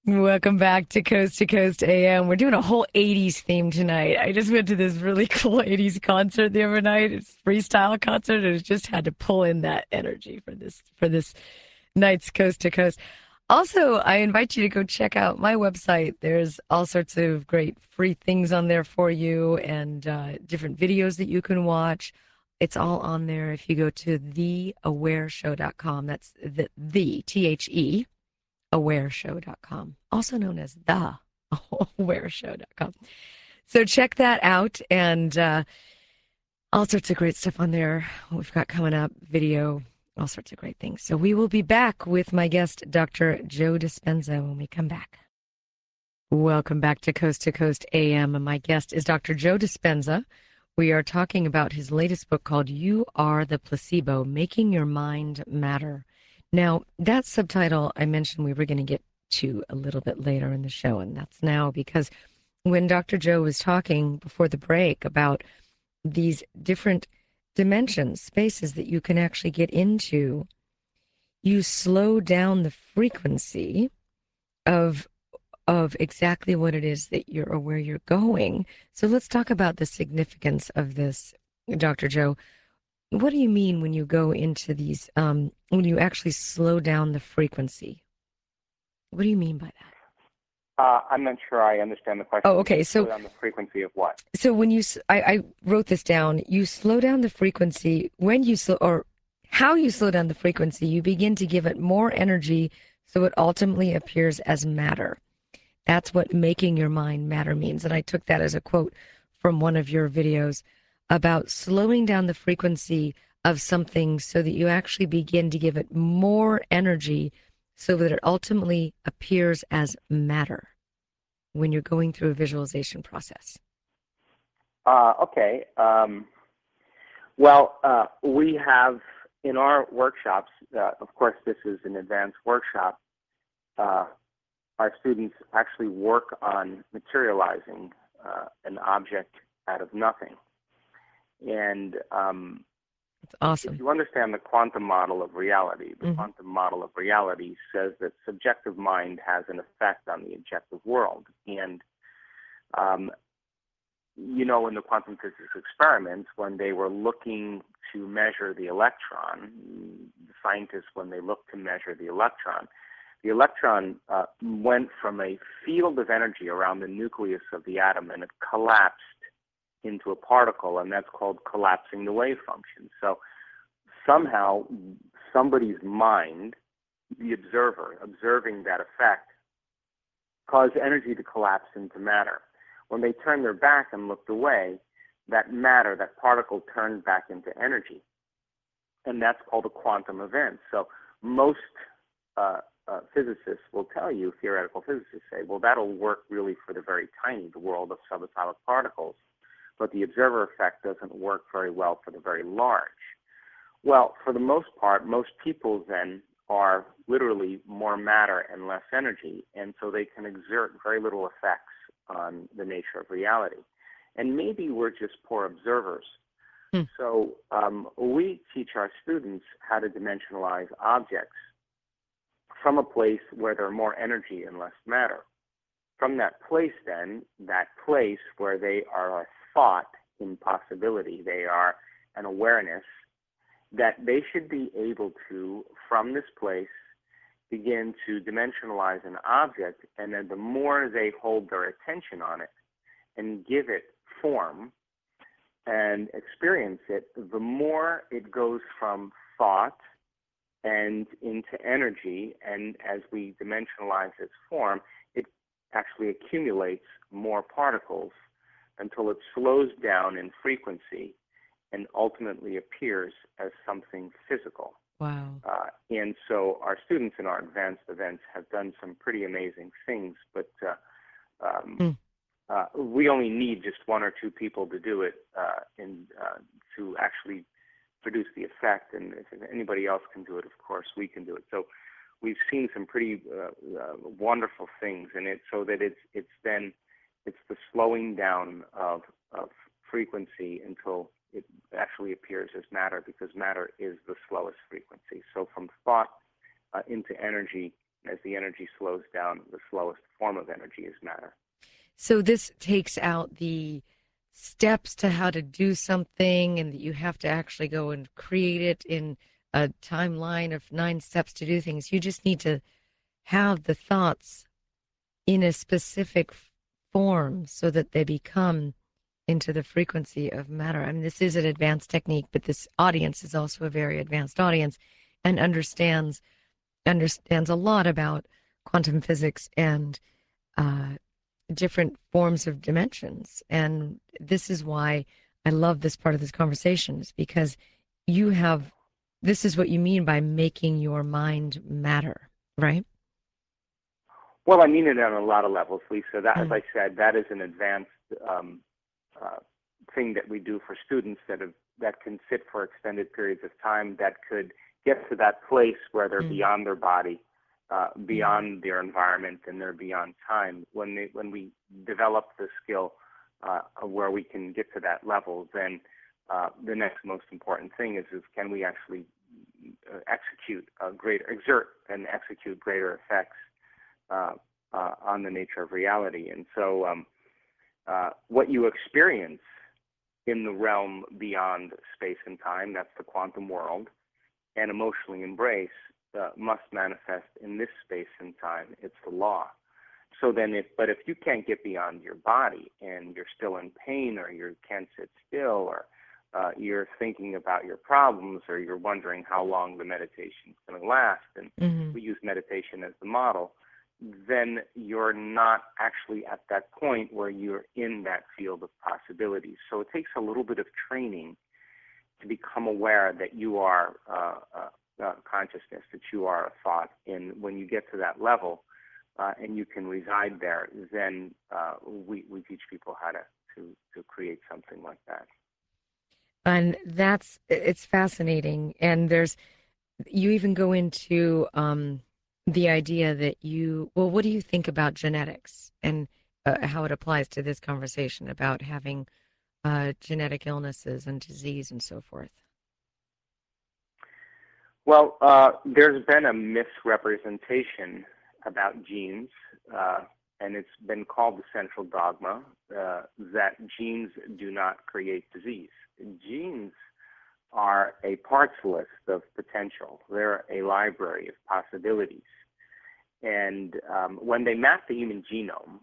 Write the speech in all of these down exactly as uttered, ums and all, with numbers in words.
Welcome back to Coast to Coast A M. We're doing a whole eighties theme tonight. I just went to this really cool eighties concert the other night. It's a freestyle concert, and I just had to pull in that energy for this for this night's Coast to Coast. Also, I invite you to go check out my website. There's all sorts of great free things on there for you and uh, different videos that you can watch. It's all on there if you go to the aware show dot com. That's the, the T H E aware show dot com, also known as the aware show dot com. So check that out and uh, all sorts of great stuff on there. We've got coming up video, all sorts of great things. So we will be back with my guest, Doctor Joe Dispenza, when we come back. Welcome back to Coast to Coast A M. And my guest is Doctor Joe Dispenza. We are talking about his latest book called You Are the Placebo, Making Your Mind Matter. Now, that subtitle I mentioned we were going to get to a little bit later in the show, and that's now because when Doctor Joe was talking before the break about these different dimensions, spaces that you can actually get into, you slow down the frequency of of exactly what it is that you're or where you're going. So let's talk about the significance of this, Doctor Joe. What do you mean when you go into these, um, when you actually slow down the frequency? What do you mean by that? Uh, I'm not sure I understand the question. Oh, okay. Slow So, down the frequency of what? so when you, I, I wrote this down, you slow down the frequency when you slow, or how you slow down the frequency, you begin to give it more energy so it ultimately appears as matter. That's what making your mind matter means. And I took that as a quote from one of your videos about slowing down the frequency of something so that you actually begin to give it more energy so that it ultimately appears as matter when you're going through a visualization process. Uh, okay. Um, well, uh, we have in our workshops, uh, of course, this is an advanced workshop. Uh, our students actually work on materializing uh, an object out of nothing. And um, It's if awesome. you understand the quantum model of reality, the Mm-hmm. quantum model of reality says that subjective mind has an effect on the objective world. And um, you know, in the quantum physics experiments, when they were looking to measure the electron, the scientists, when they looked to measure the electron, the electron uh, went from a field of energy around the nucleus of the atom, and it collapsed into a particle, and that's called collapsing the wave function. So somehow somebody's mind, the observer, observing that effect, caused energy to collapse into matter. When they turned their back and looked away, that matter, that particle turned back into energy. And that's called a quantum event. So most uh, uh, physicists will tell you, theoretical physicists say, well, that'll work really for the very tiny, the world of subatomic particles. But the observer effect doesn't work very well for the very large. Well, for the most part, most people then are literally more matter and less energy, and so they can exert very little effects on the nature of reality. And maybe we're just poor observers. Hmm. So um, we teach our students how to dimensionalize objects from a place where there's more energy and less matter. From that place, then, that place where they are a thought in possibility, they are an awareness, that they should be able to, from this place, begin to dimensionalize an object, and then the more they hold their attention on it and give it form and experience it, the more it goes from thought and into energy, and as we dimensionalize its form, it actually accumulates more particles until it slows down in frequency and ultimately appears as something physical. Wow. Uh, and so our students in our advanced events have done some pretty amazing things, but uh, um, Hmm. uh, we only need just one or two people to do it uh, in, uh, to actually produce the effect. And if anybody else can do it, of course, we can do it. So we've seen some pretty uh, uh, wonderful things in it, so that it's it's then it's the slowing down of of frequency until it actually appears as matter, because matter is the slowest frequency. So from thought uh, into energy As the energy slows down, the slowest form of energy is matter. So this takes out the steps to how to do something, and that you have to actually go and create it in a timeline of nine steps to do things. You just need to have the thoughts in a specific form so that they become into the frequency of matter. I mean, this is an advanced technique, but this audience is also a very advanced audience and understands understands a lot about quantum physics and uh, different forms of dimensions. And this is why I love this part of this conversation, is because you have, this is what you mean by making your mind matter, right? Well, I mean it on a lot of levels, Lisa. That, Mm. as I said, that is an advanced um, uh, thing that we do for students that have, that can sit for extended periods of time, that could get to that place where they're mm. beyond their body, uh, beyond mm. their environment, and they're beyond time. When they, when we develop the skill uh, where we can get to that level, then uh, the next most important thing is, is can we actually uh, execute a greater, exert and execute greater effects Uh, uh, on the nature of reality. And so um, uh, what you experience in the realm beyond space and time, that's the quantum world, and emotionally embrace uh, must manifest in this space and time. It's the law. So then if, but if you can't get beyond your body and you're still in pain, or you can't sit still, or uh, you're thinking about your problems, or you're wondering how long the meditation is going to last, and mm-hmm. we use meditation as the model, then you're not actually at that point where you're in that field of possibilities. So it takes a little bit of training to become aware that you are uh, uh, uh, consciousness, that you are a thought. And when you get to that level uh, and you can reside there, then uh, we, we teach people how to, to, to create something like that. And that's, it's fascinating. And there's, you even go into, um, the idea that you, well, what do you think about genetics and uh, how it applies to this conversation about having uh, genetic illnesses and disease and so forth? Well, uh, there's been a misrepresentation about genes, uh, and it's been called the central dogma, uh, that genes do not create disease. Genes are a parts list of potential. They're a library of possibilities. And um, when they map the human genome,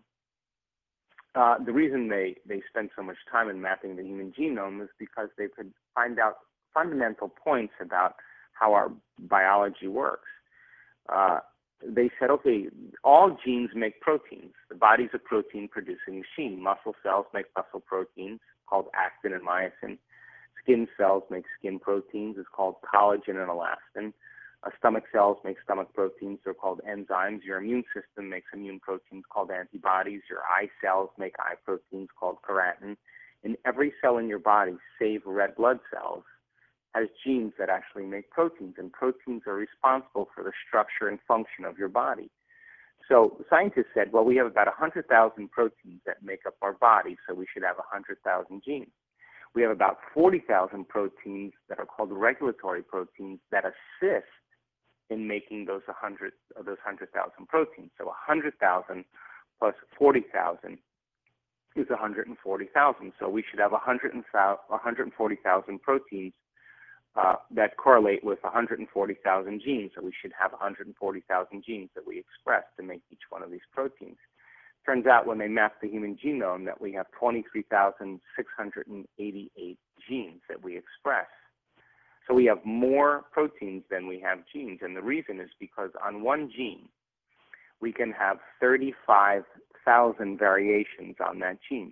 uh, the reason they, they spend so much time in mapping the human genome is because they could find out fundamental points about how our biology works. Uh, they said, okay, all genes make proteins. The body's a protein-producing machine. Muscle cells make muscle proteins called actin and myosin. Skin cells make skin proteins. It's called collagen and elastin. Uh, stomach cells make stomach proteins. They're called enzymes. Your immune system makes immune proteins called antibodies. Your eye cells make eye proteins called keratin. And every cell in your body, save red blood cells, has genes that actually make proteins. And proteins are responsible for the structure and function of your body. So scientists said, well, we have about one hundred thousand proteins that make up our body, so we should have one hundred thousand genes. We have about forty thousand proteins that are called regulatory proteins that assist in making those one hundred of those one hundred thousand proteins. So one hundred thousand plus forty thousand is one hundred forty thousand. So we should have one hundred forty thousand proteins uh, that correlate with one hundred forty thousand genes. So we should have one hundred forty thousand genes that we express to make each one of these proteins. Turns out when they map the human genome that we have twenty-three thousand six hundred eighty-eight genes that we express. So we have more proteins than we have genes. And the reason is because on one gene, we can have thirty-five thousand variations on that gene.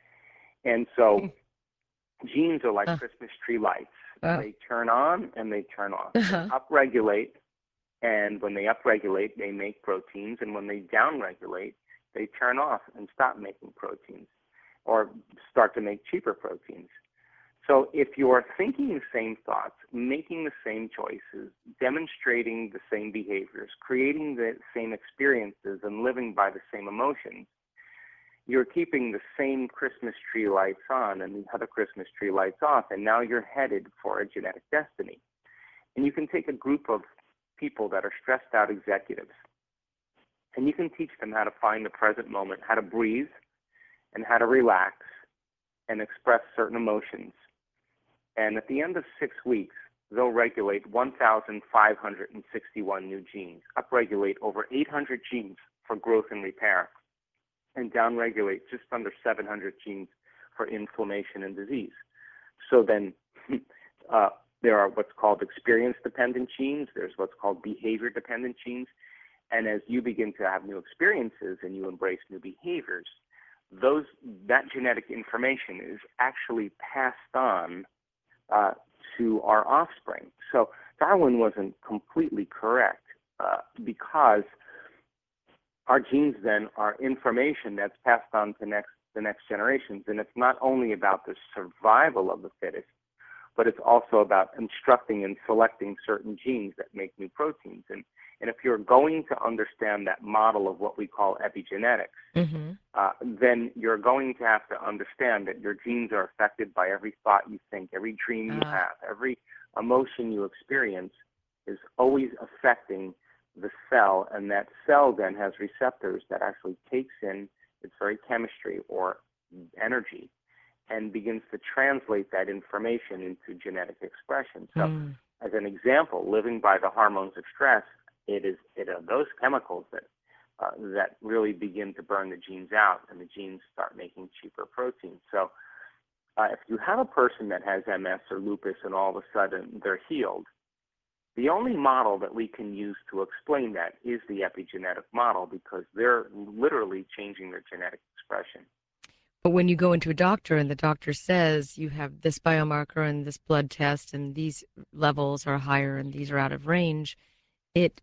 And so genes are like uh, Christmas tree lights. Uh, they turn on and they turn off. Uh-huh. They upregulate, and when they upregulate, they make proteins. And when they downregulate, they turn off and stop making proteins or start to make cheaper proteins. So if you're thinking the same thoughts, making the same choices, demonstrating the same behaviors, creating the same experiences, and living by the same emotions, you're keeping the same Christmas tree lights on and the other Christmas tree lights off, and now you're headed for a genetic destiny. And you can take a group of people that are stressed out executives, And you can teach them how to find the present moment, how to breathe, and how to relax and express certain emotions. And at the end of six weeks, they'll regulate one thousand five hundred sixty-one new genes, upregulate over eight hundred genes for growth and repair, and downregulate just under seven hundred genes for inflammation and disease. So then uh, there are what's called experience-dependent genes. There's what's called behavior-dependent genes. And as you begin to have new experiences and you embrace new behaviors, those that genetic information is actually passed on uh, to our offspring. So Darwin wasn't completely correct uh, because our genes then are information that's passed on to next the next generations, and it's not only about the survival of the fittest, but it's also about instructing and selecting certain genes that make new proteins. And and if you're going to understand that model of what we call epigenetics, mm-hmm. uh, then you're going to have to understand that your genes are affected by every thought you think, every dream you uh. have, every emotion you experience is always affecting the cell, and that cell then has receptors that actually takes in its very chemistry or energy and begins to translate that information into genetic expression. So mm. as an example, living by the hormones of stress, it is it are those chemicals that uh, that really begin to burn the genes out, and the genes start making cheaper proteins. So uh, if you have a person that has M S or lupus and all of a sudden they're healed, the only model that we can use to explain that is the epigenetic model, because they're literally changing their genetic expression. But when you go into a doctor and the doctor says you have this biomarker and this blood test and these levels are higher and these are out of range, it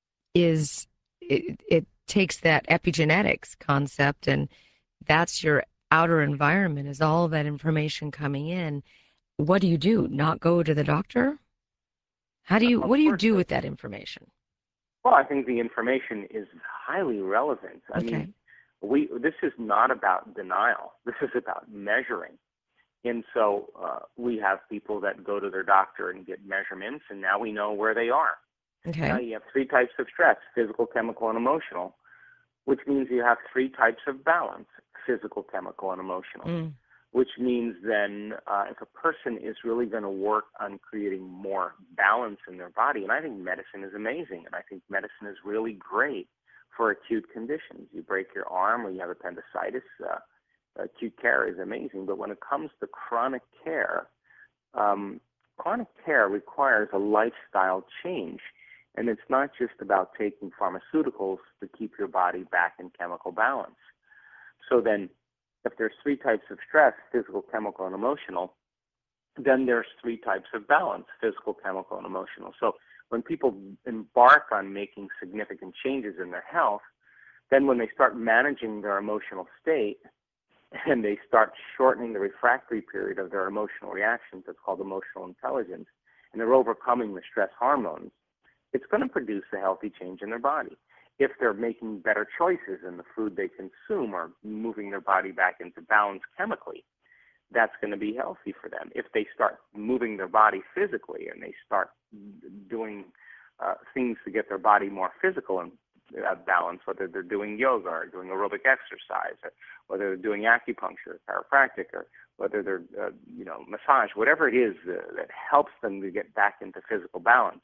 is it, it takes that epigenetics concept, and that's your outer environment, is all that information coming in. What do you do? Not go to the doctor? How do you, what do you do with that information? Well, I think the information is highly relevant. I okay. mean, we this is not about denial. This is about measuring. And so uh, we have people that go to their doctor and get measurements, and now we know where they are. Okay. Now you have three types of stress: physical, chemical, and emotional, which means you have three types of balance: physical, chemical, and emotional. Mm. Which means then uh, if a person is really going to work on creating more balance in their body, and I think medicine is amazing, and I think medicine is really great for acute conditions. You break your arm or you have appendicitis, uh, acute care is amazing. But when it comes to chronic care, um, chronic care requires a lifestyle change. And it's not just about taking pharmaceuticals to keep your body back in chemical balance. So then, if there's three types of stress, physical, chemical, and emotional, then there's three types of balance: physical, chemical, and emotional. So when people embark on making significant changes in their health, then when they start managing their emotional state and they start shortening the refractory period of their emotional reactions, that's called emotional intelligence, and they're overcoming the stress hormones, it's going to produce a healthy change in their body. If they're making better choices in the food they consume or moving their body back into balance chemically, that's going to be healthy for them. If they start moving their body physically and they start doing uh, things to get their body more physical and uh, balance, whether they're doing yoga or doing aerobic exercise, or whether they're doing acupuncture, chiropractic, or whether they're, uh, you know, massage, whatever it is uh, that helps them to get back into physical balance.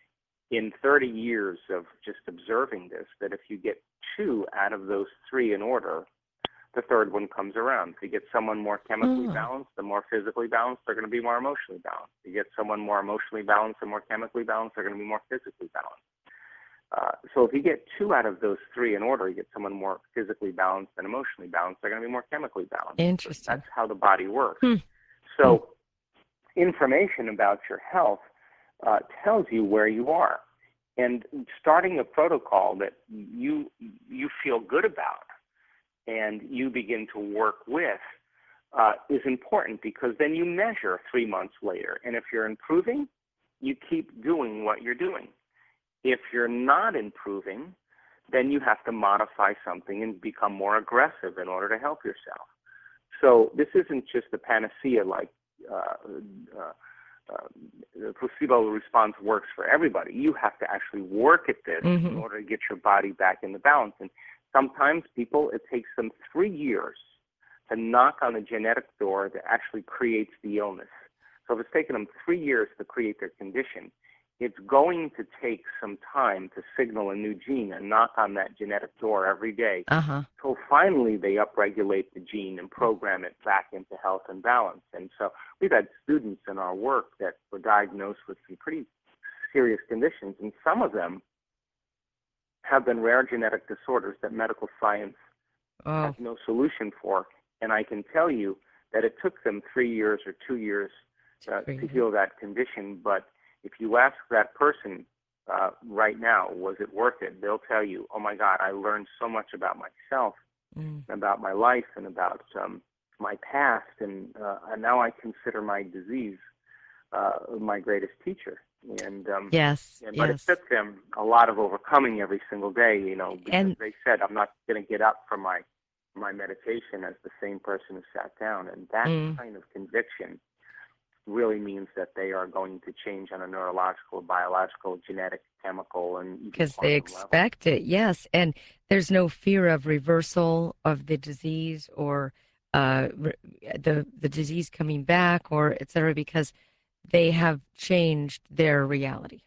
In thirty years of just observing this, that if you get two out of those three in order, the third one comes around. If you get someone more chemically mm. balanced, the more physically balanced, they're going to be more emotionally balanced. If you get someone more emotionally balanced and more chemically balanced, they're going to be more physically balanced. Uh, so if you get two out of those three in order, you get someone more physically balanced and emotionally balanced, they're going to be more chemically balanced. Interesting. So that's how the body works. Hmm. So hmm. information about your health uh, tells you where you are. And starting a protocol that you you feel good about and you begin to work with uh, is important, because then you measure three months later. And if you're improving, you keep doing what you're doing. If you're not improving, then you have to modify something and become more aggressive in order to help yourself. So this isn't just a panacea like uh, uh, uh, the placebo response works for everybody. You have to actually work at this mm-hmm. in order to get your body back into balance. And sometimes people, it takes them three years to knock on the genetic door that actually creates the illness. So if it's taken them three years to create their condition, it's going to take some time to signal a new gene and knock on that genetic door every day uh-huh. until finally they upregulate the gene and program it back into health and balance. And so we've had students in our work that were diagnosed with some pretty serious conditions, and some of them have been rare genetic disorders that medical science oh. has no solution for. And I can tell you that it took them three years or two years uh, to heal that condition, but if you ask that person uh, right now, was it worth it? They'll tell you, oh, my God, I learned so much about myself, mm. about my life, and about um, my past, and, uh, and now I consider my disease uh, my greatest teacher. And um, yes, and, but yes. it took them a lot of overcoming every single day, you know, because and, they said, I'm not going to get up from my, my meditation as the same person who sat down. And that mm. kind of conviction really means that they are going to change on a neurological, biological, genetic, chemical, and because they expect level. It, yes, and there's no fear of reversal of the disease or uh, the the disease coming back or et cetera, because they have changed their reality.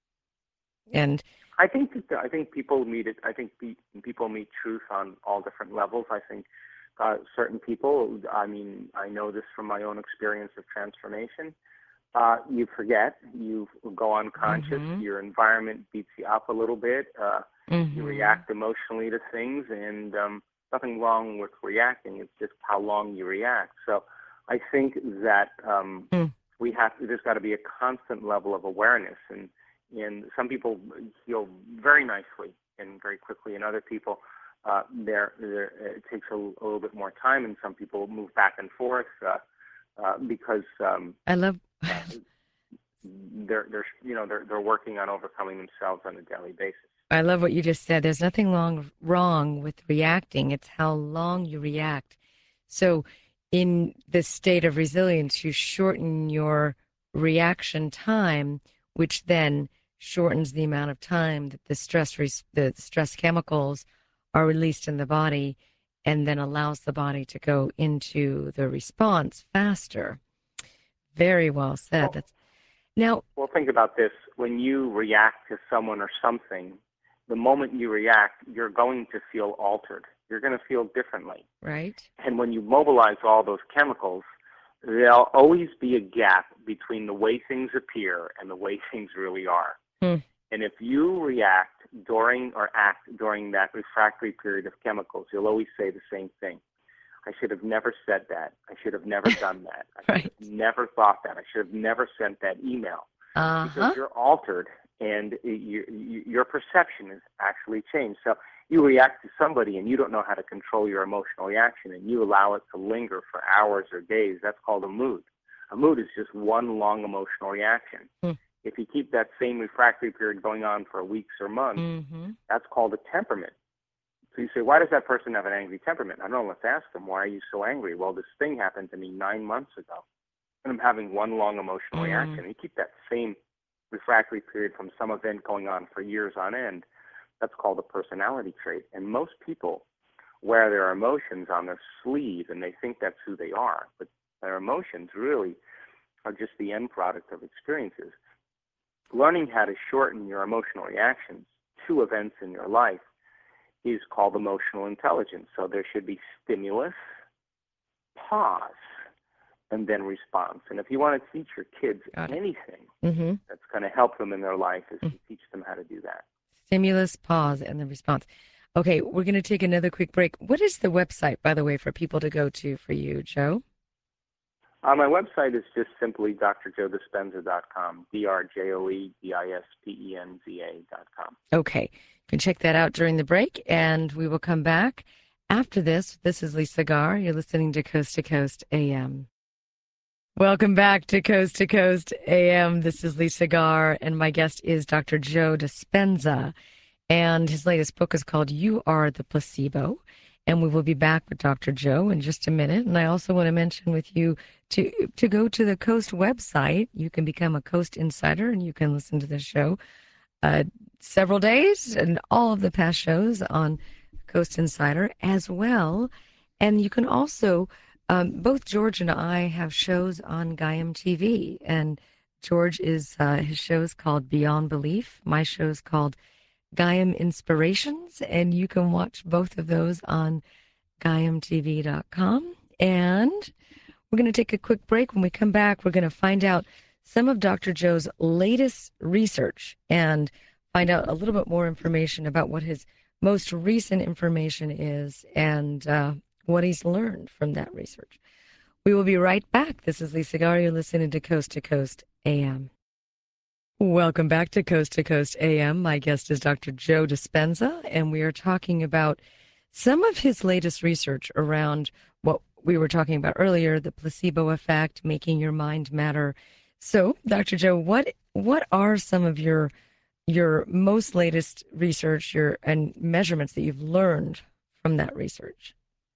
And I think I think people meet it. I think people meet truth on all different levels. I think. Uh, certain people, I mean, I know this from my own experience of transformation, uh, you forget, you go unconscious, mm-hmm. your environment beats you up a little bit, uh, mm-hmm. you react emotionally to things, and um, nothing wrong with reacting, it's just how long you react. So I think that um, mm. we have to, there's got to be a constant level of awareness, and, and some people heal very nicely and very quickly, and other people Uh, there, there, it takes a, a little bit more time, and some people move back and forth uh, uh, because um, I love uh, they're, they're, you know, they're, they're working on overcoming themselves on a daily basis. I love what you just said. There's nothing long, wrong with reacting. It's how long you react. So, in this state of resilience, you shorten your reaction time, which then shortens the amount of time that the stress, res- the stress chemicals are released in the body, and then allows the body to go into the response faster. Very well said. Well, That's now. Well, think about this. When you react to someone or something, the moment you react, you're going to feel altered. You're going to feel differently. Right. And when you mobilize all those chemicals, there'll always be a gap between the way things appear and the way things really are. Hmm. And if you react during or act during that refractory period of chemicals, you'll always say the same thing. I should have never said that. I should have never done that. I right. should have never thought that. I should have never sent that email. Uh-huh. Because you're altered, and you, you, your perception has actually changed. So you react to somebody, and you don't know how to control your emotional reaction, and you allow it to linger for hours or days. That's called a mood. A mood is just one long emotional reaction. Hmm. If you keep that same refractory period going on for weeks or months, mm-hmm. that's called a temperament. So you say, why does that person have an angry temperament? I don't know. Let's ask them, why are you so angry? Well, this thing happened to me nine months ago, and I'm having one long emotional mm. reaction. And you keep that same refractory period from some event going on for years on end. That's called a personality trait. And most people wear their emotions on their sleeve, and they think that's who they are. But their emotions really are just the end product of experiences. Learning how to shorten your emotional reactions to events in your life is called emotional intelligence. So there should be stimulus, pause, and then response. And if you want to teach your kids anything mm-hmm. that's going to help them in their life, is mm-hmm. to teach them how to do that. Stimulus, pause, and then response. Okay, we're going to take another quick break. What is the website, by the way, for people to go to for you, Joe? Uh, my website is just simply d r joe dispenza dot com, D R J O E D I S P E N Z A dot com. Okay. You can check that out during the break, and we will come back after this. This is Lisa Garr. You're listening to Coast to Coast A M. Welcome back to Coast to Coast A M. This is Lisa Garr, and my guest is Doctor Joe Dispenza, and his latest book is called You Are the Placebo. And we will be back with Doctor Joe in just a minute. And I also want to mention with you to to go to the Coast website. You can become a Coast Insider, and you can listen to the show uh, several days and all of the past shows on Coast Insider as well. And you can also, um, both George and I have shows on Gaiam T V, and George is uh, his show is called Beyond Belief. My show is called Gaiam Inspirations, and you can watch both of those on gaiam t v dot com. And we're going to take a quick break. When we come back, we're going to find out some of Doctor Joe's latest research and find out a little bit more information about what his most recent information is and uh, what he's learned from that research. We will be right back. This is Lisa Garr. You're listening to Coast to Coast A M. Welcome back to Coast to Coast A M. My guest is Doctor Joe Dispenza, and we are talking about some of his latest research around what we were talking about earlier, the placebo effect, making your mind matter. So, Doctor Joe, what what are some of your your most latest research, your and measurements that you've learned from that research?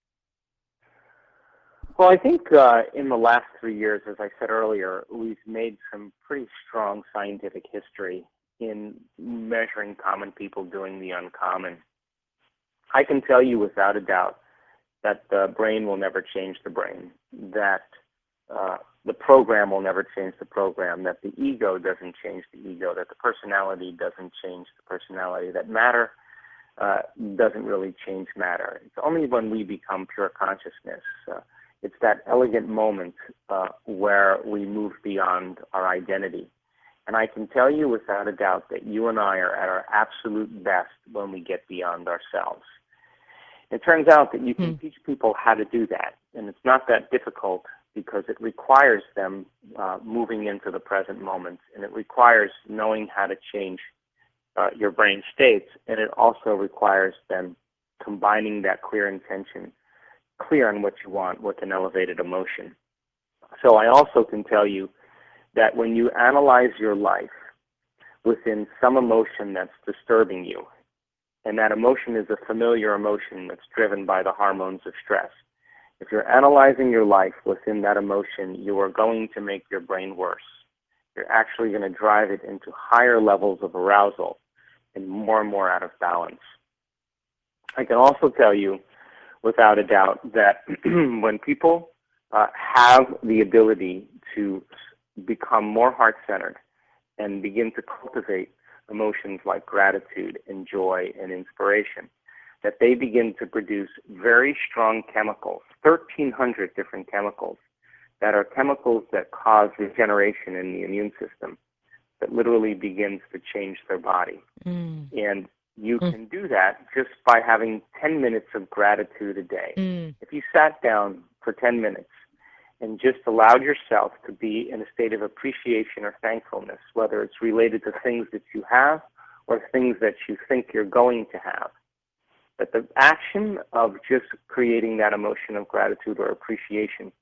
Well, I think uh, in the last three years, as I said earlier, we've made some pretty strong scientific history in measuring common people doing the uncommon. I can tell you without a doubt that the brain will never change the brain, that uh, the program will never change the program, that the ego doesn't change the ego, that the personality doesn't change the personality, that matter uh, doesn't really change matter. It's only when we become pure consciousness. Uh, it's that elegant moment uh, where we move beyond our identity. And I can tell you without a doubt that you and I are at our absolute best when we get beyond ourselves. It turns out that you can mm. teach people how to do that, and it's not that difficult because it requires them uh, moving into the present moment, and it requires knowing how to change uh, your brain states, and it also requires them combining that clear intention, clear on what you want, with an elevated emotion. So I also can tell you that when you analyze your life within some emotion that's disturbing you, and that emotion is a familiar emotion that's driven by the hormones of stress. If you're analyzing your life within that emotion, you are going to make your brain worse. You're actually going to drive it into higher levels of arousal and more and more out of balance. I can also tell you without a doubt that when people uh, have the ability to become more heart-centered and begin to cultivate emotions like gratitude and joy and inspiration, that they begin to produce very strong chemicals, thirteen hundred different chemicals, that are chemicals that cause regeneration in the immune system, that literally begins to change their body. Mm. And you mm. can do that just by having ten minutes of gratitude a day. Mm. If you sat down for ten minutes and just allowed yourself to be in a state of appreciation or thankfulness, whether it's related to things that you have or things that you think you're going to have, that the action of just creating that emotion of gratitude or appreciation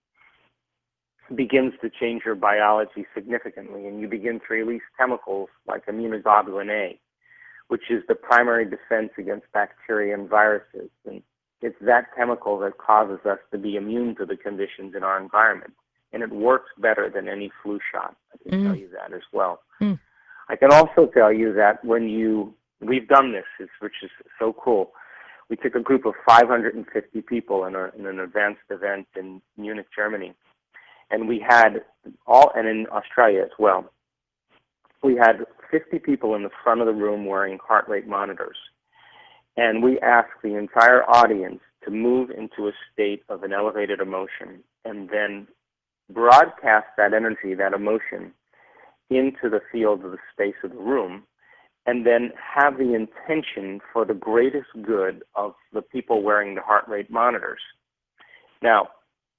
begins to change your biology significantly, and you begin to release chemicals like immunoglobulin A, which is the primary defense against bacteria and viruses. And it's that chemical that causes us to be immune to the conditions in our environment. And it works better than any flu shot. I can mm. tell you that as well. Mm. I can also tell you that when you, we've done this, which is so cool. We took a group of five hundred fifty people in, a, in an advanced event in Munich, Germany. And we had all, and in Australia as well, we had fifty people in the front of the room wearing heart rate monitors. And we asked the entire audience to move into a state of an elevated emotion and then broadcast that energy, that emotion, into the field of the space of the room, and then have the intention for the greatest good of the people wearing the heart rate monitors. Now,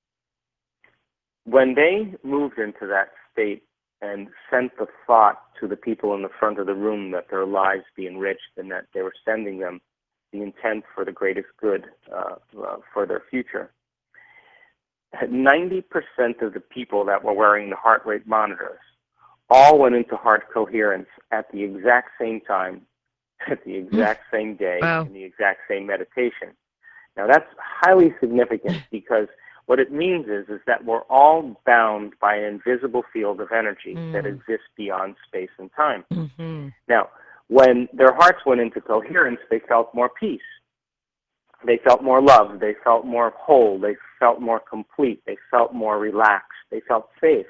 when they moved into that state and sent the thought to the people in the front of the room that their lives be enriched and that they were sending them the intent for the greatest good uh, uh, for their future, ninety percent of the people that were wearing the heart rate monitors all went into heart coherence at the exact same time, at the exact same day, wow. in the exact same meditation. Now, that's highly significant because What it means is, is that we're all bound by an invisible field of energy Mm. that exists beyond space and time. Mm-hmm. Now, when their hearts went into coherence, they felt more peace. They felt more love. They felt more whole. They felt more complete. They felt more relaxed. They felt safe.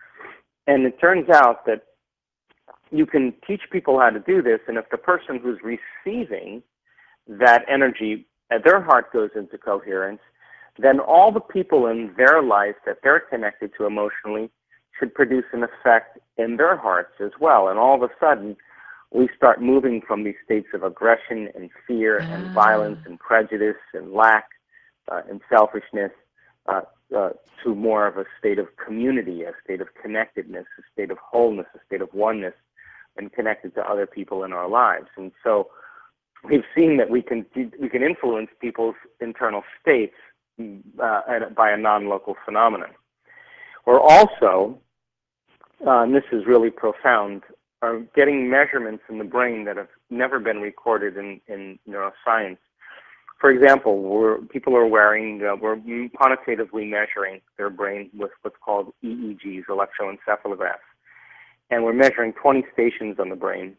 And it turns out that you can teach people how to do this, and if the person who's receiving that energy, uh, their heart goes into coherence, then all the people in their life that they're connected to emotionally should produce an effect in their hearts as well. And all of a sudden, we start moving from these states of aggression and fear Ah. and violence and prejudice and lack uh, and selfishness uh, uh, to more of a state of community, a state of connectedness, a state of wholeness, a state of oneness, and connected to other people in our lives. And so we've seen that we can we can influence people's internal states uh, by a non-local phenomenon. We're also, uh, and this is really profound, are getting measurements in the brain that have never been recorded in, in neuroscience. For example, we're, people are wearing, uh, we're quantitatively measuring their brain with what's called E E Gs, electroencephalographs. And we're measuring twenty stations on the brain.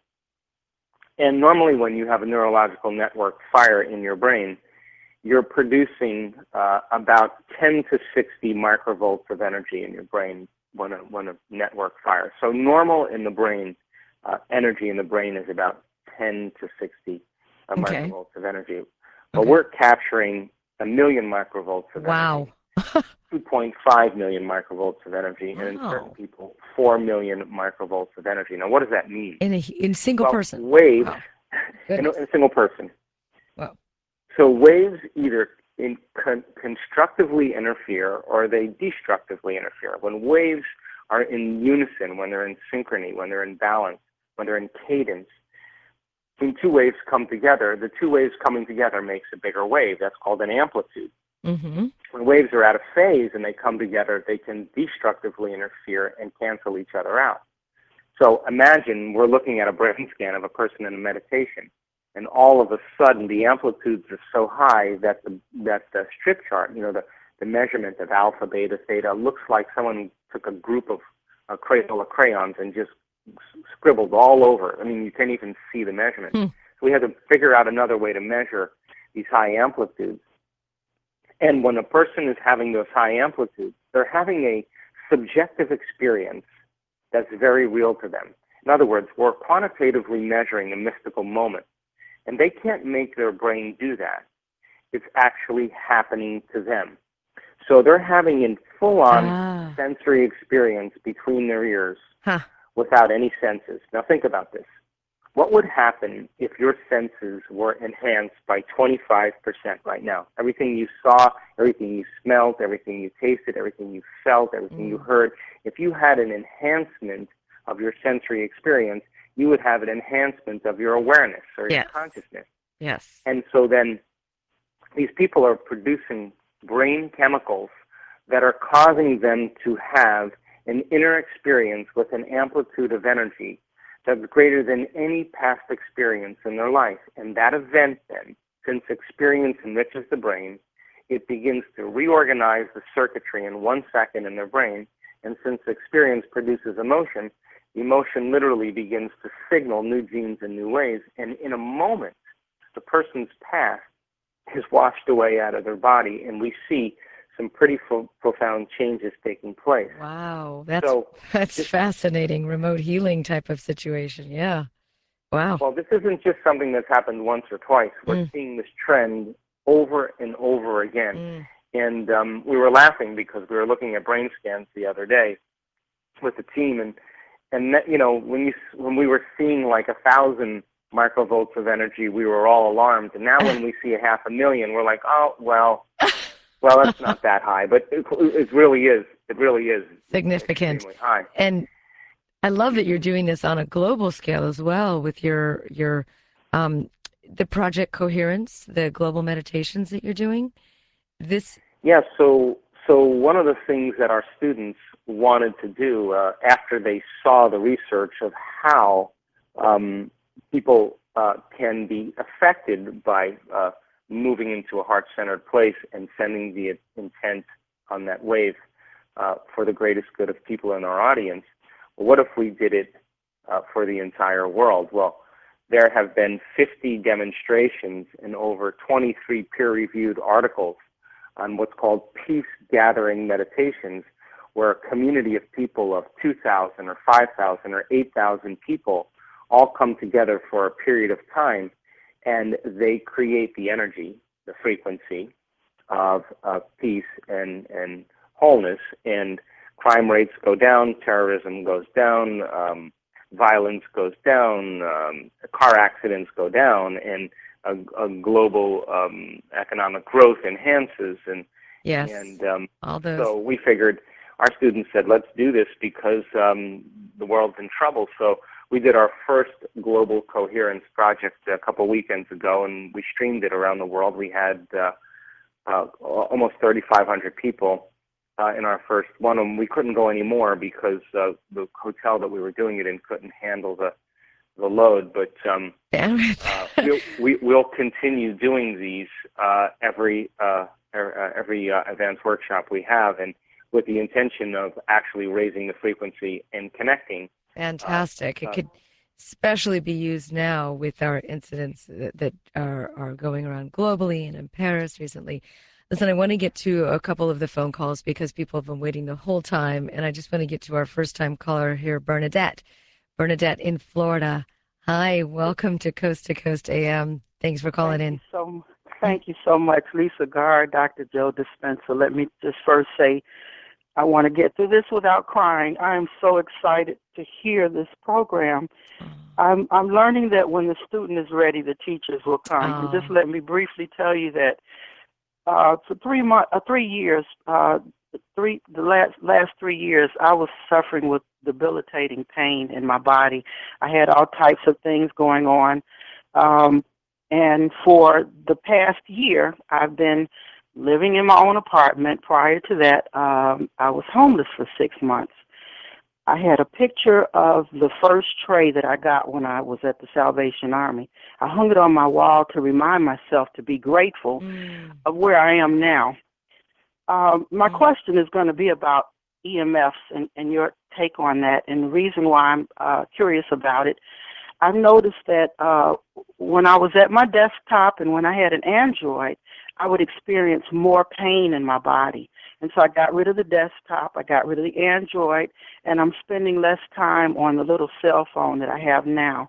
And normally when you have a neurological network fire in your brain, you're producing uh, about ten to sixty microvolts of energy in your brain when a, when a network fires. So normal in the brain, uh, energy in the brain is about ten to sixty uh, Okay. microvolts of energy. But Okay. we're capturing a million microvolts of Wow. energy, two point five million microvolts of energy, and in Wow. certain people, four million microvolts of energy. Now, what does that mean? In a in single well, person. Waves, Wow. in, a, Goodness. in a single person. Wow. So waves either in con- constructively interfere or they destructively interfere. When waves are in unison, when they're in synchrony, when they're in balance, when they're in cadence, when two waves come together, the two waves coming together makes a bigger wave. That's called an amplitude. Mm-hmm. When waves are out of phase and they come together, they can destructively interfere and cancel each other out. So imagine we're looking at a brain scan of a person in a meditation, and all of a sudden the amplitudes are so high that the that the strip chart, you know, the, the measurement of alpha, beta, theta, looks like someone took a group of uh, Crayola crayons and just scribbled all over. I mean, you can't even see the measurement. Hmm. So we had to figure out another way to measure these high amplitudes. And when a person is having those high amplitudes, they're having a subjective experience that's very real to them. In other words, we're quantitatively measuring a mystical moment, and they can't make their brain do that. It's actually happening to them. So they're having a full-on Ah. sensory experience between their ears Huh. without any senses. Now think about this. What would happen if your senses were enhanced by twenty-five percent right now? Everything you saw, everything you smelled, everything you tasted, everything you felt, everything mm. you heard, if you had an enhancement of your sensory experience, you would have an enhancement of your awareness or your yes. consciousness. Yes. And so then these people are producing brain chemicals that are causing them to have an inner experience with an amplitude of energy that's greater than any past experience in their life. And that event then, since experience enriches the brain, it begins to reorganize the circuitry in one second in their brain. And since experience produces emotion, emotion literally begins to signal new genes in new ways. And in a moment, the person's past is washed away out of their body, and we see some pretty fo- profound changes taking place. Wow, that's so, that's this, fascinating. Remote healing type of situation. Yeah. Wow. Well, this isn't just something that's happened once or twice. We're Mm. seeing this trend over and over again. Mm. And um, we were laughing because we were looking at brain scans the other day with the team, and and that, you know, when you when we were seeing like a thousand microvolts of energy, we were all alarmed. And now when we see a half a million, we're like, oh well. Well, that's not that high, but it, it really is. It really is significant. Extremely high. And I love that you're doing this on a global scale as well with your your um, the Project Coherence, the global meditations that you're doing. This. Yeah. So so one of the things that our students wanted to do uh, after they saw the research of how um, people uh, can be affected by uh, moving into a heart-centered place and sending the intent on that wave uh, for the greatest good of people in our audience. Well, what if we did it uh, for the entire world? Well, there have been fifty demonstrations and over twenty-three peer-reviewed articles on what's called peace-gathering meditations, where a community of people of two thousand or five thousand or eight thousand people all come together for a period of time, and they create the energy, the frequency of uh, peace and, and wholeness, and crime rates go down, terrorism goes down, um, violence goes down, um, car accidents go down, and a, a global um, economic growth enhances. And, Yes. and um, All those. so we figured, our students said, let's do this because um, the world's in trouble. So we did our first global coherence project a couple weekends ago, and we streamed it around the world. We had uh, uh, almost thirty-five hundred people uh, in our first one. And we couldn't go any more because uh, the hotel that we were doing it in couldn't handle the the load. But um, Damn it. uh, we'll, we, we'll continue doing these uh, every uh, er, uh, every uh, advanced workshop we have, and with the intention of actually raising the frequency and connecting. Fantastic. Uh, It could especially be used now with our incidents that, that are, are going around globally and in Paris recently. Listen, I want to get to a couple of the phone calls because people have been waiting the whole time, and I just want to get to our first-time caller here, Bernadette. Bernadette in Florida. Hi, welcome to Coast to Coast A M. Thanks for calling thank in. You so, thank you so much, Lisa Gar, Doctor Joe Dispenza. Let me just first say, I want to get through this without crying. I am so excited to hear this program. I'm, I'm learning that when the student is ready, the teachers will come. Oh. And just let me briefly tell you that uh, for three months, uh, three years, uh, three the last last three years, I was suffering with debilitating pain in my body. I had all types of things going on, um, and for the past year, I've been living in my own apartment. Prior to that, um, I was homeless for six months. I had a picture of the first tray that I got when I was at the Salvation Army. I hung it on my wall to remind myself to be grateful mm. of where I am now. Um, my mm. question is going to be about E M Fs and, and your take on that. And the reason why I'm uh, curious about it, I've noticed that uh, when I was at my desktop and when I had an Android, I would experience more pain in my body. And so I got rid of the desktop, I got rid of the Android, and I'm spending less time on the little cell phone that I have now.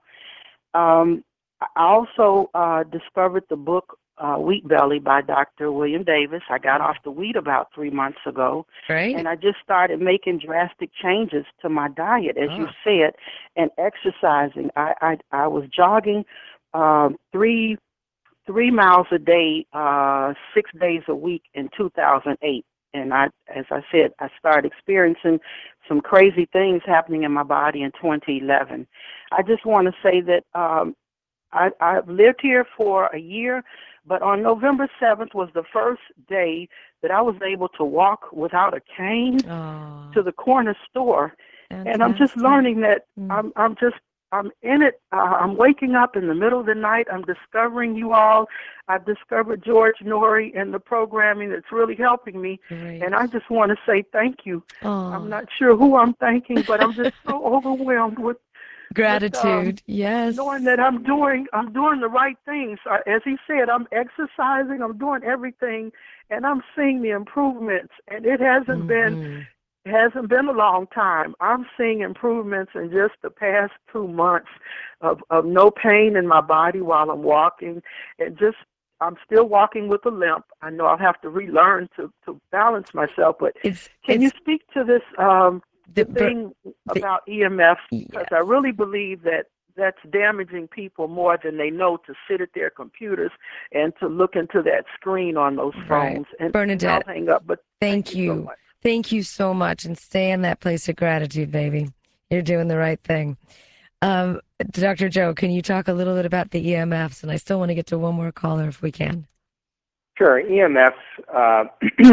Um, I also uh, discovered the book uh, Wheat Belly by Doctor William Davis. I got off the wheat about three months ago. Right. And I just started making drastic changes to my diet, as oh. you said, and exercising. I, I, I was jogging um, three three miles a day, uh, six days a week in two thousand eight. And I, as I said, I started experiencing some crazy things happening in my body in twenty eleven. I just want to say that um, I, I've lived here for a year, but on November seventh was the first day that I was able to walk without a cane oh. to the corner store. Fantastic. And I'm just learning that mm. I'm, I'm just I'm in it. Uh, I'm waking up in the middle of the night. I'm discovering you all. I've discovered George Noory and the programming that's really helping me. Great. And I just want to say thank you. Oh. I'm not sure who I'm thanking, but I'm just so overwhelmed with gratitude. With, um, yes. knowing that I'm doing, I'm doing the right things. Uh, as he said, I'm exercising. I'm doing everything, and I'm seeing the improvements. And it hasn't mm-hmm. been. It hasn't been a long time. I'm seeing improvements in just the past two months of, of no pain in my body while I'm walking. And just, I'm still walking with a limp. I know I'll have to relearn to, to balance myself, but it's, can it's, you speak to this um, the, thing the, about E M Fs? Yes. Because I really believe that that's damaging people more than they know to sit at their computers and to look into that screen on those phones. Right. And, Bernadette, and I'll hang up, but thank, thank you. you so much. Thank you so much, and stay in that place of gratitude, baby. You're doing the right thing. Um, Doctor Joe, can you talk a little bit about the E M Fs? And I still want to get to one more caller if we can. Sure. E M Fs uh,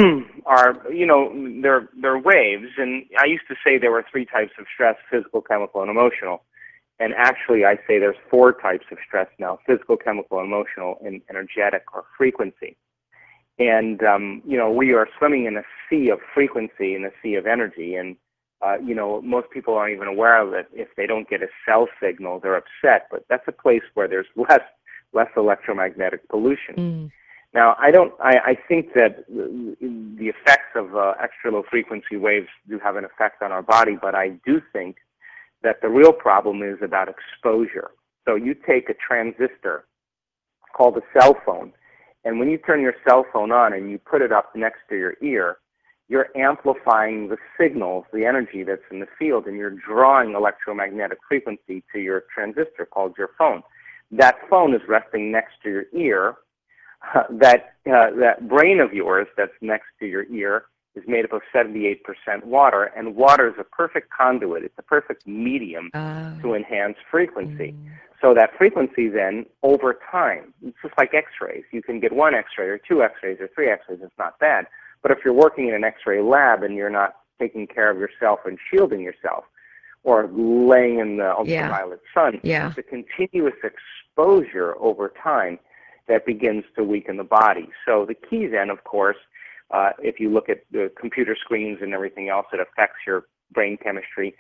are, you know, they're, they're waves. And I used to say there were three types of stress: physical, chemical, and emotional. And actually, I say there's four types of stress now: physical, chemical, emotional, and energetic or frequency. And, um, you know, we are swimming in a sea of frequency, in a sea of energy. And, uh, you know, most people aren't even aware of it. If they don't get a cell signal, they're upset. But that's a place where there's less less electromagnetic pollution. Mm. Now, I don't. I, I think that the effects of uh, extra low frequency waves do have an effect on our body, but I do think that the real problem is about exposure. So you take a transistor called a cell phone, and when you turn your cell phone on and you put it up next to your ear, you're amplifying the signals, the energy that's in the field, and you're drawing electromagnetic frequency to your transistor called your phone. That phone is resting next to your ear. Uh, that uh, that brain of yours that's next to your ear is made up of seventy-eight percent water, and water is a perfect conduit. It's a perfect medium Uh, to enhance frequency. mm. So that frequency then, over time, it's just like X-rays. You can get one X-ray or two X-rays or three X-rays. It's not bad. But if you're working in an X-ray lab and you're not taking care of yourself and shielding yourself, or laying in the ultraviolet yeah. sun, yeah. it's a continuous exposure over time that begins to weaken the body. So the key then, of course, uh, if you look at the computer screens and everything else that affects your brain chemistry,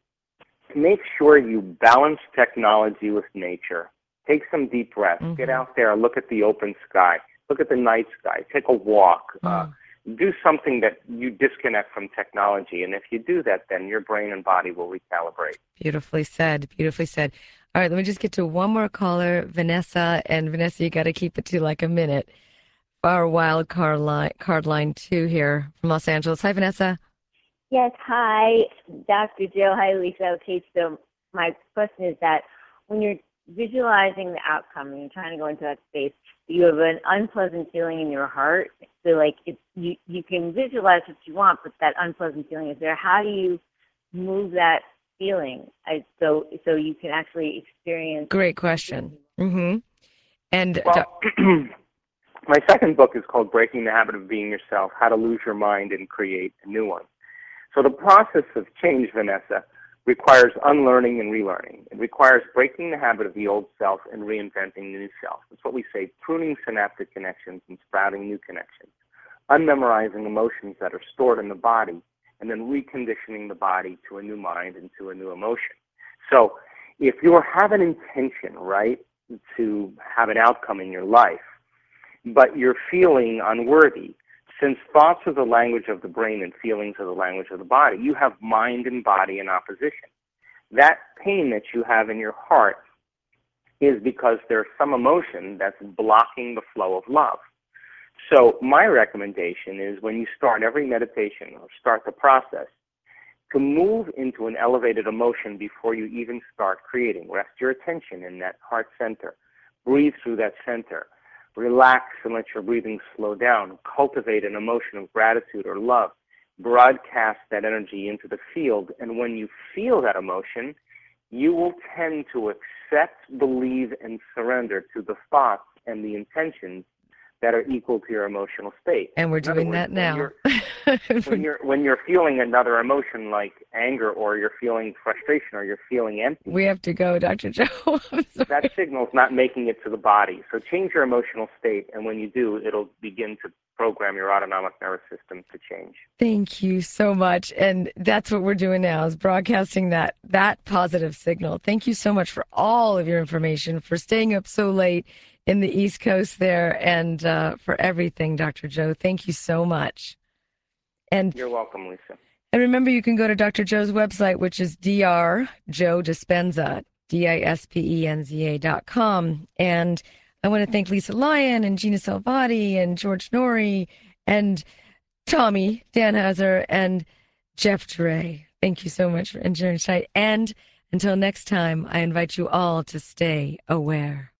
make sure you balance technology with nature. Take some deep breaths. Mm-hmm. Get out there, look at the open sky, look at the night sky, take a walk. Mm. Uh, do something that you disconnect from technology. And if you do that, then your brain and body will recalibrate. Beautifully said. Beautifully said. All right, let me just get to one more caller, Vanessa. And Vanessa, you got to keep it to like a minute. Our wild card line, card line two here from Los Angeles. Hi, Vanessa. Yes, hi, Doctor Joe. Hi, Lisa. Okay, so my question is that when you're visualizing the outcome and you're trying to go into that space, you have an unpleasant feeling in your heart. So, like, it's, you, you can visualize what you want, but that unpleasant feeling is there. How do you move that feeling I, so so you can actually experience? Great question. Mm-hmm. And well, my second book is called Breaking the Habit of Being Yourself, How to Lose Your Mind and Create a New One. So the process of change, Vanessa, requires unlearning and relearning. It requires breaking the habit of the old self and reinventing the new self. It's what we say, pruning synaptic connections and sprouting new connections, unmemorizing emotions that are stored in the body, and then reconditioning the body to a new mind and to a new emotion. So if you have an intention, right, to have an outcome in your life, but you're feeling unworthy, since thoughts are the language of the brain and feelings are the language of the body, you have mind and body in opposition. That pain that you have in your heart is because there's some emotion that's blocking the flow of love. So my recommendation is when you start every meditation or start the process, to move into an elevated emotion before you even start creating. Rest your attention in that heart center. Breathe through that center. Relax and let your breathing slow down. Cultivate an emotion of gratitude or love. Broadcast that energy into the field. And when you feel that emotion, you will tend to accept, believe, and surrender to the thoughts and the intentions that are equal to your emotional state. And we're doing words, that now. When you're, when, you're, when you're feeling another emotion like anger, or you're feeling frustration, or you're feeling empty, we have to go, Doctor Joe. that signal's not making it to the body. So change your emotional state, and when you do, it'll begin to program your autonomic nervous system to change. Thank you so much. And that's what we're doing now, is broadcasting that that positive signal. Thank you so much for all of your information, for staying up so late in the East Coast there, and uh, for everything, Doctor Joe. Thank you so much. And you're welcome, Lisa. And remember, you can go to Doctor Joe's website, which is Doctor Joe Dispenza, D I S P E N Z A dot com. And I want to thank Lisa Lyon and Gina Salvati and George Norrie and Tommy Danhauser and Jeff Dre. Thank you so much for enjoying tonight. And until next time, I invite you all to stay aware.